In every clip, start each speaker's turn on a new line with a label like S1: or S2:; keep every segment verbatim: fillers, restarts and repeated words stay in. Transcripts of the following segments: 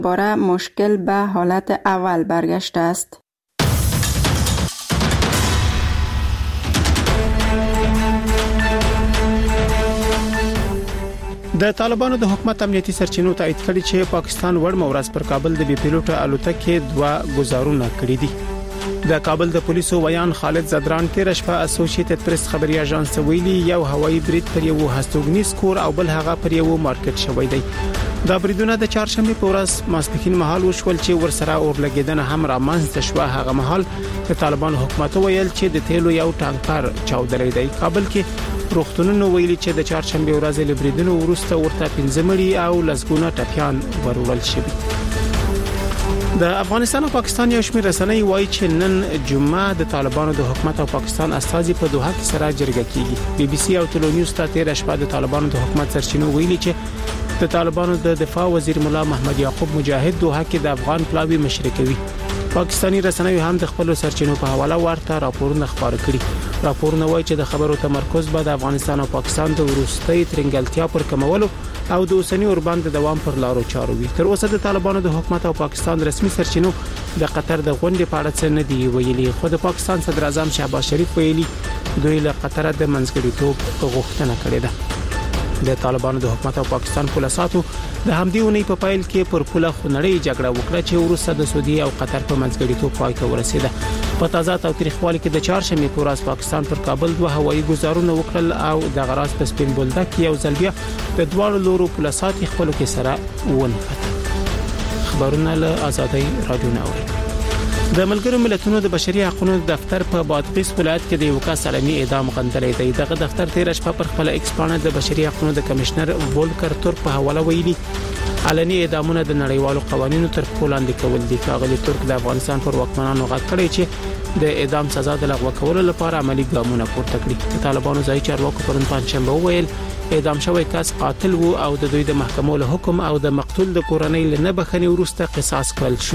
S1: باره مشکل به حالت اول برگشته است.
S2: د طالبانو د حکومت امنیتي سرچینو تایید کړي چې پاکستان وړمه ورځ پر کابل د بي پیلوټه الوتکې دوه گزارونه کړي دي. د کابل د پولیسو ویان خالد زدران تیر شپه اسوسییټډ پریس خبري اژانس ویلي یو هوایي برید پر یو هستوګنیز کور او بل هغه پر یو مارکیټ شوی دی. دا بریدونه د چهارشنبه په ورځ ماسپښین مهال وشول چې ورسره اورلګیدنه هم رامنځته شوه. هغه مهال د طالبان حکومت ویل چې د تیلو یو ټانکر چاودلې دی. کابل کې روغتونونو ویلي چې د چهارشنبه ورځ له بریدونو وروسته ورته پنځه مړي او لسګونه ټپيان ورول شوي. د افغانستان او پاکستان یو شمېر رسنۍ وایي چې نن جمعه د طالبانو د حکومت او پاکستان استازي په دوحه کې سره جرګه کیږي. بي بي سي او ټلو نیوز ته تیر شپه د طالبانو د حکومت سرچینو ویلي چې د طالبانو د دفاع وزیر مولا محمد یعقوب مجاهد دوحه کې د افغان پلاوی مشري کوي. پاکستانی رسنۍ هم د خپل سرچینو په حواله ورته راپورونه خبر کړي. راپورونه وایي چې د خبرو تمرکز به د افغانستان او پاکستان د وروستۍ ترنګلتیا پر کمولو او د اوسنی اوربند د دوام پر لارو چارو وي. تر اوسه د طالبانو د حکومت او پاکستان رسمي سرچینو د قطر د غونډې په اړه څه نه دی ویلي، خو د پاکستان صدر اعظم شهباز شریف ویلي دوی له قطر د منځګړیتوب غوښتنه کړې ده. د طالبانو د حکومت او پاکستان پولیساتو د همدې ونې په پایل کې پر پوله خنړې جګړه وکړه چې وروسته د سعودي او قطر په منځګړیتوب پای ته ورسیده. په تازه تاریخوالي کې د چهارشنبه په ورځ پاکستان پر کابل دوه هوایي ګزارونه وکړل او د غراس په سپین بولدک یو ځل بیا د دوه لورو پولیسات خپل کې سره ونښت. خبرونه له آزادۍ رادیو ناوړي. د ملګرو ملتونو د بشري حقوقو دفتر په بادغیس ولایت کې د یو کس علني اعدام غندلې دی. دغه دفتر تیر شپه پر خپل ایکس پاڼه د بشري حقوقو د کمشنر وولکر ترک په حواله ویلي علني اعدامونه د نړیوالو قوانینو تر پښو لاندې کول دي. کاغلی ترک د افغانستان پر واکمنانو غږ کړی چې د اعدام سزا د لغوه کولو لپاره عملی ګامونه پورته کړي. د طالبانو ځای چارواکو پرون پنځشنبه وویل اعدام شوی کس قاتل وو او د دوی د محکمو له حکم او د مقتول د کورنۍ له نه بخښنې وروسته قصاص کړل شو.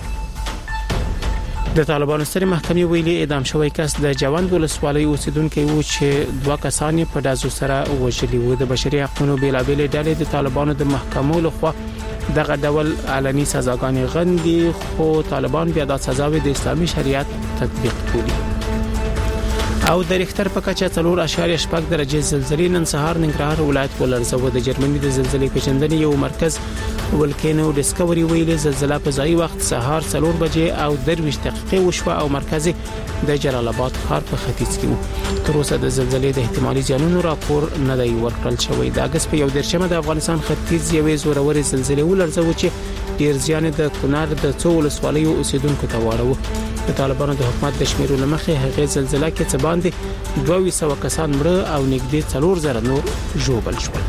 S2: د طالبانو سترې محکمې ویلي اعدام شوی کس د جوند ولسوالۍ اوسیدونکو وو چې دوه کسان په دازو سره وژلي وو. د بشري حقوقو بیلابېلې ډلې د طالبانو د محکمو لخوا دغه ډول علني سزاګانې غندي، خو طالبان بیا د سزاوي د اسلامي شریعت تطبیق کوي. او د ریختر په کچه څلور اشاریه شپږ درجه زلزلې نن سهار ننګرهار ولایت ولړزوه. د جرمني د زلزلې پیژندنې یو مرکز ولکینو ډیسکوري ویلي زلزلہ په ځای وخت سهار څلور بجې او درویشت دقیقې وشوه او مرکز د جلال آباد ښار په ختیځ کې و. تر اوسه د زلزلې د احتمالي زیانونو راپور نه دی ورکړل شوی. د اگست په یو دیرشمه د افغانستان ختیځ یوې زورورې زلزلې ولړزوه چې ډیر زیان د کونړ د څو ولسوالیو اوسیدونکو ته واړو. د طالبانو د حکومت د شمیرو لمخې هغه زلزلہ کې څه باندې دوه سوه کسان مړه او نږدې څلور زره نور ژوبل شول.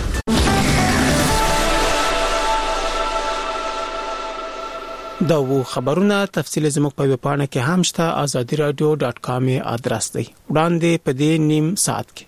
S2: دا وو خبرونه تفصیل زموږ په ویب پاڼه کې هم شته azadi radio dot com ادرس دی. وړاندې په دې نیم ساعت کې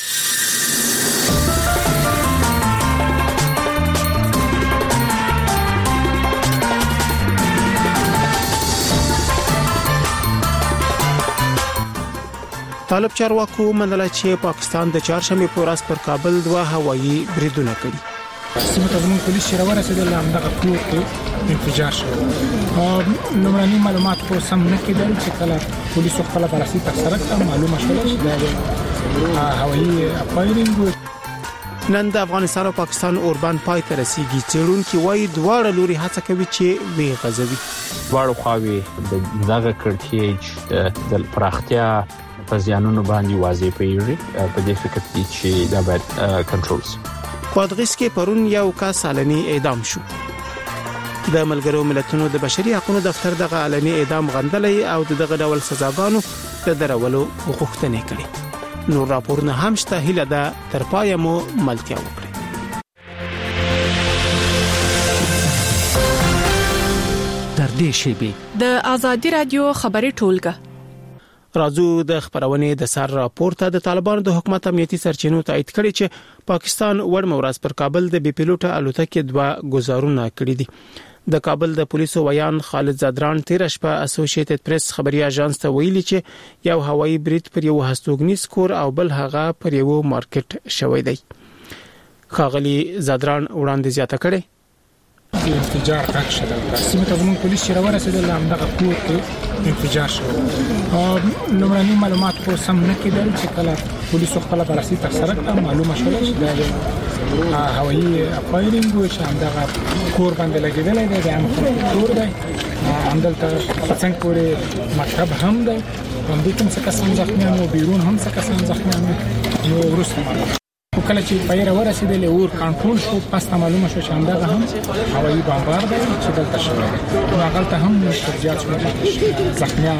S2: طالب چارواکو منله چې پاکستان د چهارشنبه په ورځ پر کابل دوه هوایي بریدونه کړي.
S3: سیمه ته زموږ پولیس چې راورسېدل همدغه کور کې انفجار شو. لومړني معلومات خو سم نه کېدل چې کله پولیسو خپله بررسي ترسره کړه معلومه شوه چې دا هوایي فایرینګ.
S2: نن د افغانستان او پاکستان اوربند پای ته رسیږي. څېړونکي وایي دواړه لوري هڅه کوي چې وی غځوي.
S4: دواړو خواوې دغه کړکېچ د پراختیا په ځانونو باندې واضح پیږي. په دې فکر دي چې دا باید کنټرول شي.
S2: بادغیس کې پرون یو کس علني اعدام شو. د ملګرو ملتونو د بشري حقوقو دفتر دغه علني اعدام غندلې او دغه ډول سزاګانو د درولو غوښتنه کړې. نور راپورونه هم شته، هیله ده تر پایه مو ملتیا وکړي.
S5: تر دې شیبې
S6: د آزادي رادیو خبري ټولګه
S2: راځو د خبرونه د سر راپورته. د طالبانو د حکومت امنیتي سرچینو تایید کړي چې پاکستان وړمه ورځ پر کابل د بي پیلوټه الوتکې دوه گزارونه کړي دي. د کابل د پولیسو ویان خالد زدران تیر شپه اسوسییټډ پریس خبري اژانس ته ویلي چې یو هوایي برید پر یو هستوګنیز کور او بل هغه پر یو مارکیټ شوی دی. خاغلی زدران وړاندې زیاته کړي
S3: انفجار غږ شو د سیمه ته زموږ پولیس چې راورسېدل همدغه کور کې انفجار شو. لومړني معلومات خو سم نه کېدل چې کله پولیسو خپله بررسي ترسره کړه معلومه شوه چې دا د هوایي فایرینګ و چې همدغه کور باندې لګېدلی دی، د عام خلکو کور دی. همدلته څنګ پورې مکتب هم دی، همدې کوم څه کسان زخمیان وو، بیرون هم څه کسان زخمیان وو. نو وروسته معلومه کله چې فایر ورسېدل اور کنټرول شو، پس ته معلومه شو چې همدغه هم هوایي بمبار دی چې دلته شوی دی. نو هغلته هم ډېر زیات شمېر زخمیان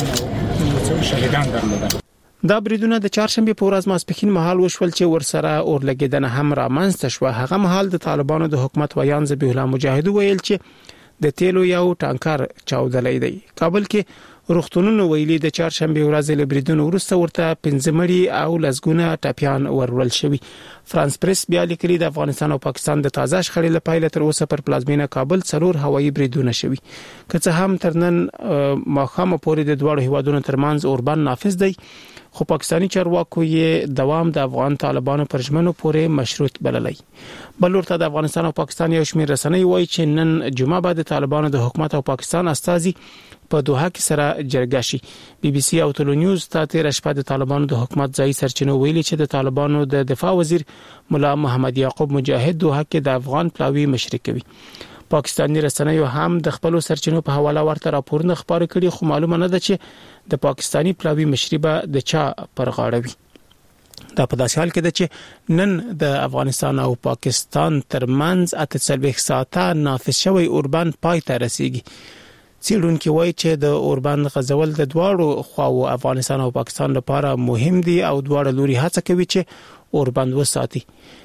S3: او شهیدان درلودل.
S2: دا بریدونه د چهارشنبه په ورځ ماسپښین مهال وشول چې ورسره اور لګیدنه هم رامنځته شو. هغه مهال د طالبانو د حکومت ویان ذبیح الله مجاهد ویل چې د تیلو یو ټانکر چاودلې دی. کابل کې روغتونونو ویلي د چهارشنبه ورځ له بریدونو وروسته ورته پنځه مړي او لسګونه ټاپیان ورول شوی. فرانس پریس بیا لیکلي د افغانستان او پاکستان د تازه شخړې له پیل تر اوسه پر پلازمینه کابل څلور هوایي بریدونه شوی. که څه هم ترنن ماخامه پورې د دوه هیوادونو ترمنځ اوربان نافذ دی، خو پاکستانی چارواکو یې دوام د افغان طالبانو پر ژمنو پورې مشروط بللی. بل ورته د افغانستان او پاکستان یو شمېر رسنۍ وایي چې نن جمعه بعد طالبانو د حکومت او پاکستان استازي په دوحه کې سره جرګه شي. بي بي سي او ټلو نیوز ته تیر شپه د طالبانو د حکومت ځای سرچینو ویلي چې د طالبانو د دفاع وزیر مولا محمد یعقوب مجاهد دوحه کې د افغان پلاوی مشري کوي. پاکستانی رسنیو هم د خپل سرچینو په حواله ورته راپورونه خبرې کړي، خو معلومه نه ده چې د پاکستانی پلاوی مشري به د چا پر غاړه وي. دا په داسې حال کې ده چې نن د افغانستان او پاکستان ترمنځ اته څلوېښت ساعته نافذ شوی اوربان پای ته رسیږي. څېړونکي وایي چې د اوربان غځول د دواړو خواو افغانستان او پاکستان لپاره مهم دي او دواړه لوري هڅه کوي چې اوربان وساتي.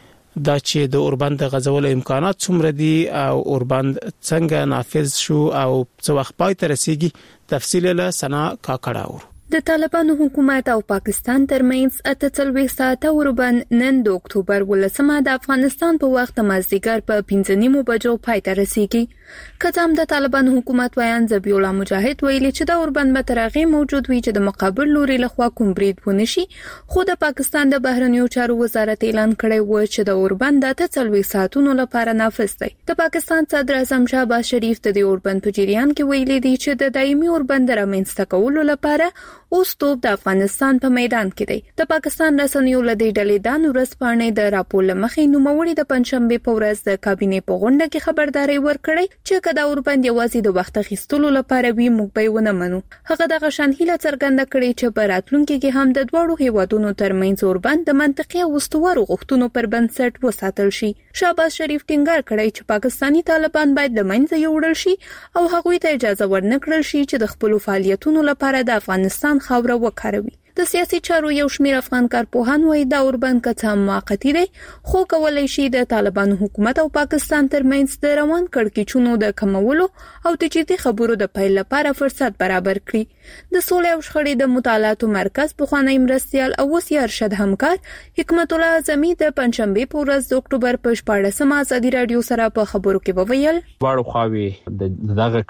S2: دا چې د اوربند غزول امکانات څومره دي او اوربند څنګه نافذ شو او څو وخت پای ته رسیږي، تفصیل له سنا کاکړاو.
S7: د طالبانو حکومت او پاکستان ترمنځ اته څلوېښت ساعته اوربند نن د اکتوبر ولسمه د افغانستان په وخت مازدیګر په پنځه نیمو بجو پای ته رسیږي. کله د طالبانو حکومت ویان ذبیح الله مجاهد ویلي چې د اوربند به تر هغه موجود وي چې د مقابل لوري لخوا کوم برید ونشي، خو د پاکستان د بهرنیو چارو وزارت اعلان کړی و چې د اوربند د اته څلوېښت ساعتونو لپاره نافذ دی. د پاکستان صدر اعظم شهباز شریف د اوربند په جریان کې ویلي دی چې د دایمي اوربند رامنځته کولو لپاره اوس توپ د افغانستان په میدان کې دی. د پاکستان رسنیو له دې ډلې د ورځپاڼې د راپور لمخې نوموړي د پنځشنبه په ورځ د کابینې په غونډه کې خبرداري ورکړې چې کدا اوربند یوازې د وخت اخیستلو لپاره وي موږ به ونه منو. هغه د غشن هیله څرګنده کړې چې په راتلونکي کې هم د دوړو هیوادونو ترمنځ اوربند د منطقي او استوارو غوښتنو پر بنسټ وساتل شي. شهباز شریف ټینګار کړی چې پاکستانی طالبان باید د منځه یوړل شي او هغوی ته اجازه ورنکړل شي چې د خپل فعالیتونو لپاره د افغانستان خاوره وکاروي. د سیاسي چارو یو شمېر افغان کارپوهان وایي دا اوربند که څه هم موقتی دی، خو کولای شي د طالبانو حکومت او پاکستان ترمنځ د روان کړکېچونو د کمولو او د جدي خبرو د پیل لپاره فرصت برابر کړي. د سولې او شخړې د مطالعاتو مرکز پخوانی مرستیال او اوس یې ارشد همکار حکمت الله اعظمي د پنځشنبه په ورځ د اکتوبر په شپاړسمه ازادي رادیو سره په خبرو کې وویل
S4: واړو خواوي د دغه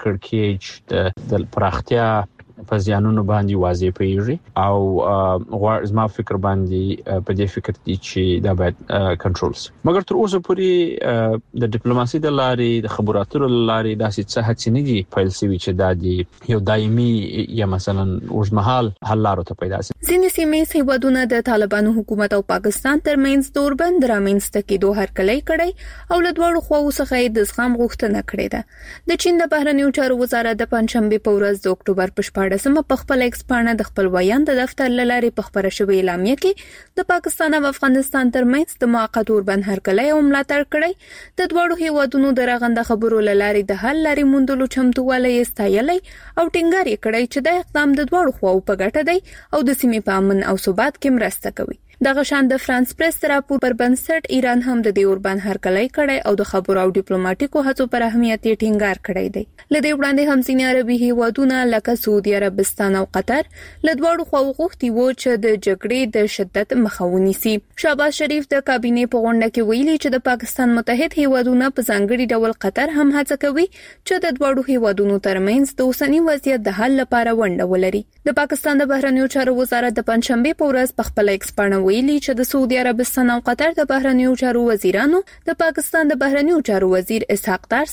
S4: کړکېچ د پراختیا په ځانونو باندې واضح پیږي او غواړم زما فکر باندې په دې فکر دي چې دا باید کنټرول شي. مګر تر اوسه پورې د ډیپلوماسي د لارې د خبرو اترو لارې داسې څه هڅې نه دي پیل شوي چې دا دی یو دایمي یا مثلا اوږدمهال حل لارو ته پیدا شي.
S7: ځینې سیمې هیوادونه د طالبانو حکومت او پاکستان ترمنځ د اوربند رامنځته کېدو هرکلی کړی او له دواړو خواوو څخه یې د زغم غوښتنه کړې ده. د چین د بهرنیو چارو وزارت د پنځشنبه په ورځ د اکتوبر په شپاړسمه په خپل ایکس پاڼه د خپل ویان د دفتر لارې په خبره شوې اعلامیه کې د پاکستان او افغانستان ترمنځ د موقت اوربند هرکلی او ملاتړ کړی. د دوړو هیوادونو د رغنده خبرو لارې د حل لارې موندلو چمتووالی یې ستایلی او ټینګار یې کړی چې د اقدام د دوړو خواو په ګټه دی او د سیمې په امن او ثبات کې مرسته کوي. دغه شان د فرانس پریس راپور پر بنسټ ایران هم د دې اوربند هرکلی کړی او د خبرو او ډیپلوماټیکو هڅو پر اهمیت یې ټینګار کړی دی. لدې وړاندې هم ځینې عربي هیوادونه لکه سعودي عربستان او قطر له دواړو خواو غوښتي وو چې د جګړې د شدت مخه ونیسي. شهباز شریف د کابینې په غونډه کې ویلي چې د پاکستان متحد هیوادونه په ځانګړي ډول قطر هم هڅه کوي چې د دواړو هیوادونو ترمنځ د اوسنی وضعیت د حل لپاره ونډه ولري. د پاکستان د بهرنیو چارو وزارت د پنځشنبه په ورځ په خپل ایکس پاڼه ویلي چې د سعودي عربستان او قطر د بهرنیو چارو وزیرانو د پاکستان د بهرنیو چارو وزیر اسحاق دار سره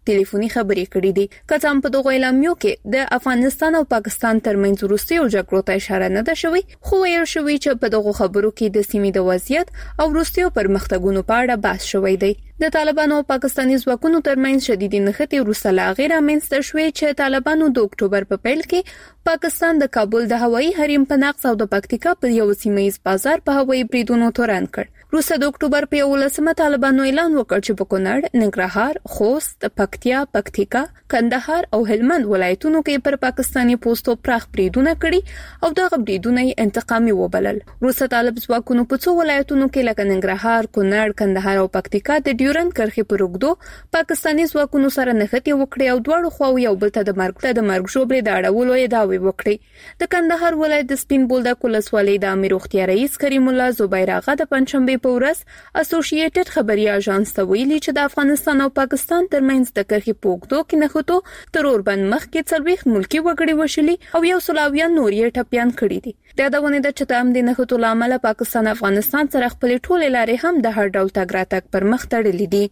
S7: ټلیفوني خبرې کړې دي. کڅام په دغه اعلامیو کې د افغانستان او پاکستان ترمنځ وروستیو جګړو ته اشاره نه ده شوې، خو ویل شوې چې په دغه خبرو کې د سیمې د وضعیت او وروستیو پرمختګونو په اړه بحث شوی دی. د طالبانو او پاکستاني ځواکونو ترمنځ شدیدې نښتې وروسته لا غیر امنستر شوې چې طالبانو د اکتوبر په پیل کې پاکستان د کابل د هوایي حریم په نقض او د پکتیکا په یو سیمایي بازار په هوایي بریدونو تورن کړ. روسه د اکتوبر په یولسمه طالبانو اعلان وکړ چې په کونړ، ننګرهار، خوست، پکتیا، پکتیکا، کندهار او هلمند ولایتونو کې پر پاکستاني پوسټو پراخ بریدونه کړي او دغه بریدونه یې انتقامي وبلل. روسه طالب ځواکونو په څو ولایتونو کې لکه ننګرهار، کونړ، کندهار او پکتیکا د ډیورند کرښې پر اوږدو پاکستاني ځواکونو سره نښتې وکړې او دواړو خواو یو بل ته د مرګ د مرګ ژوبلې د اړولو ادعاوې وکړې. د کندهار ولایت د سپین بولدک ولسوالۍ د امیر اختیار رئیس کریم الله زبیر آغا د پنځشنبه په ورځ اسوسییټډ خبري اژانس ته ویلي چې د افغانستان او پاکستان ترمنځ د کرښې په اوږدو کې نښتو تر اوربند مخکې څلوېښت ملکي وګړي وشلي او یو سل اویا نور یې ټپیان کړي دي. د یادونه ده چې د همدې نښتو له امله پاکستان افغانستان سره خپلې ټولې لارې هم د هر ډول تګ راتګ پر مخ تړلې دي.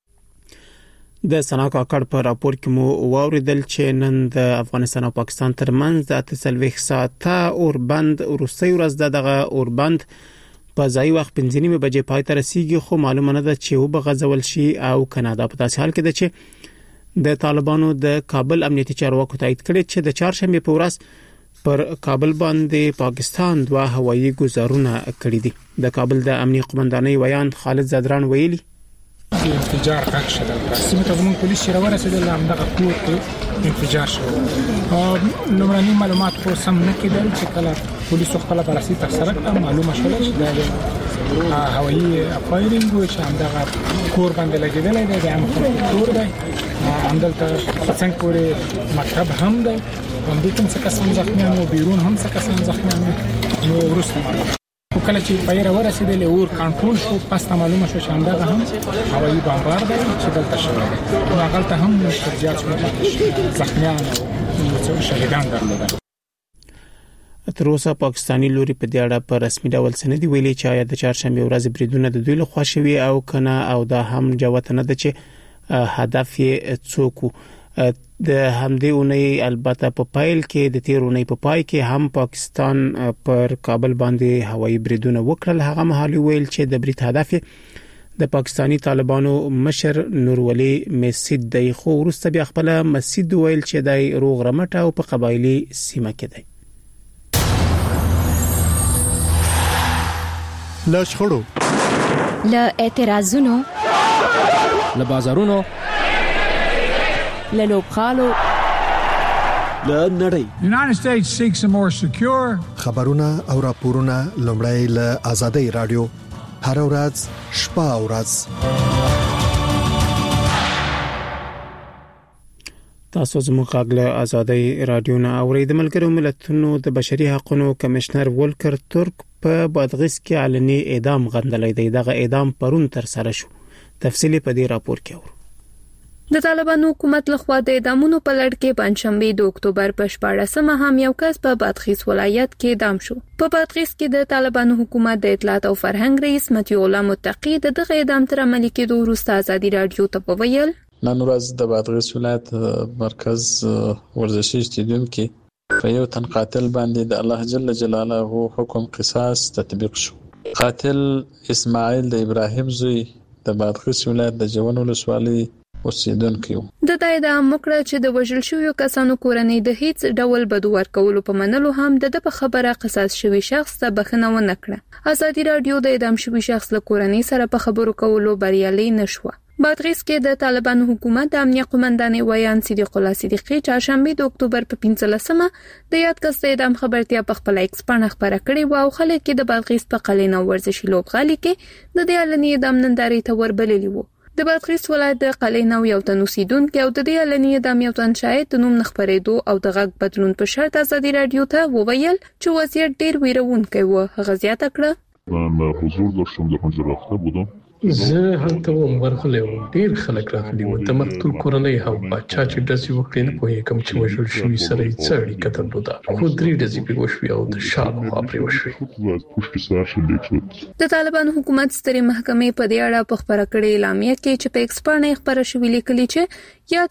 S2: د سنا کاکړ په راپور کې مو واوریدل چې نن د افغانستان او پاکستان ترمنځ د اته څلوېښت ساعته اوربند وروستۍ ورځ دغه اوربند په ځای وخت پنځه نیمه بجې پای ته رسیدي، خو معلومه نه ده چې وبغځول شي او کنادا. په داسې حال کې ده چې د طالبانو د کابل امنیتي چارواکو تایید کړي چې د چهارشنبه په ورځ پر کابل باندې پاکستان دوه هوایي ګزارونه کړي دي. د کابل د امنیتي قومندانۍ ویان خالد زدران ویلي
S3: انفجار حق شده سیمه ته زموږ پولیس چې راورسېدل همدغه کور کې انفجار شو. لومړني معلومات خو سم نه کېدل چې کله پولیسو خپل بررسي ترسره کړه معلومه شوه چې دا هوایي فایرینګ و چې همدغه کور باندې لګېدلی دی، د عام خلکو کور دی. همدلته څنګه پورې مکتب هم دی، همدې کوم څه کسان زخمیان وو، بیرون هم څه کسان زخمیان وو. نو وروسته معلومه کله چې پیر ورسېدل اور کنټرول شو، پس ته معلومه شو چې همدغه هم هوایي بمبار دی چې دلته شوی دی. هغه هم زیات شمېر زخمیان او شهیدان درلودل.
S2: تر اوسه پاکستاني لوري په دې اړه په رسمي ډول څه نه دی ویلي چې آیا د چهارشنبه ورځ بریدونه د دوی لخوا شوي او کنه، او دا هم جوته نه ده چې هدف یې څوک. د همدې اونۍ البته په پایل کې د تیر اونۍ په پای کې هم پاکستان پر کابل باندې هوایي بریدونه وکړل. هغه مهال ویل چې د برید هدف د پاکستانی طالبانو مشر نورولي مسجد دی، خو وروسته بیا خپل مسجد ویل چې دای روغ رمټ او په قبایلی سیمه کې دی.
S8: لا شخړو،
S9: لا اعتراضونو،
S5: لا بازارونو،
S9: له لوبخالو،
S8: له نړۍ.
S10: United States seeks a more secure.
S8: خبرونه او راپورونه لومړی له آزادۍ رادیو هر ورځ شپه او ورځ.
S2: تاسو زموږ غږ آزادۍ رادیو نه اورئ. د ملګرو ملتونو د بشري حقوقو کمشنر ولکر ترک په بادغیس کې علني اعدام غندلې دی. دغه اعدام پرون تر سره شو. تفصیلی په دې راپور کې اورو.
S7: د طالبانو حکومت لخوا د اعدامونو په لړ کې پنځشنبه د اکتوبر په شپاړسمه هم یو کس په بادغیس ولایت کې اعدام شو. په بادغیس کې د طالبانو حکومت د اطلاعات او فرهنګ رئیس متي الله متقی د دغه اعدام تر عملي کېدو وروسته ازادي رادیو ته وویل
S11: نن ورځ د بادغیس ولایت مرکز ورزشي استادیوم کې په یو تن قاتل باندې د الله جل جلاله حکم قصاص تطبیق شو. قاتل اسماعیل د ابراهیم زوی د بادغیس ولایت د جوان ولسوالۍ اوسیدونکو.
S7: د دای د مکړه چې د وژل شویو کسانو کورنۍ د هیڅ ډول بدو ورکولو په منلو هم د په خبره قصاص شوی شخص ته بخنه و نکړه. ازادي رادیو د اعدام شوی شخص له کورنۍ سره په خبرو کولو بریالي نشوه. بادغیس کې د طالبانو حکومت د امنیت قومندانۍ ویان صدیق الله صدیقی چهارشنبه د اکتوبر په پنځلسمه د یاد کس د اعدام خبرتیا په خپل ایکس باندې خبره کړې و او خلک کې د بادغیس په قلینو ورزشي لوبغالي کې د دې علني اعدام نندارې ته وربللی وو. د بادغیس ولایت د قلینو یو تن اوسیدونکو او د دې علني اعدام یو تن شاهد د نوم نخبرېدو او د غږ بدلون په شرط ازادي رادیو ته وویل چې وضعیت ډیر ویرونکی و. غزیات کړه
S12: من حضور داشتم در اونجا رفته بودم.
S13: زه هلته وم ورغلی وم، ډېر خلک راغلي وو. د مقتول کورنۍ هم چا چې ډزې وکړې نه پوهېږم چې وژل شوي سره یې څه اړیکه درلوده، خو درې ډزې پرې وشوې او د شا لخوا پرې وشوې.
S7: د طالبانو حکومت سترې محکمې په دې اړه په خپره کړې اعلامیه کې چې په ایکس باندې خبره شوې لیکلي چې یاد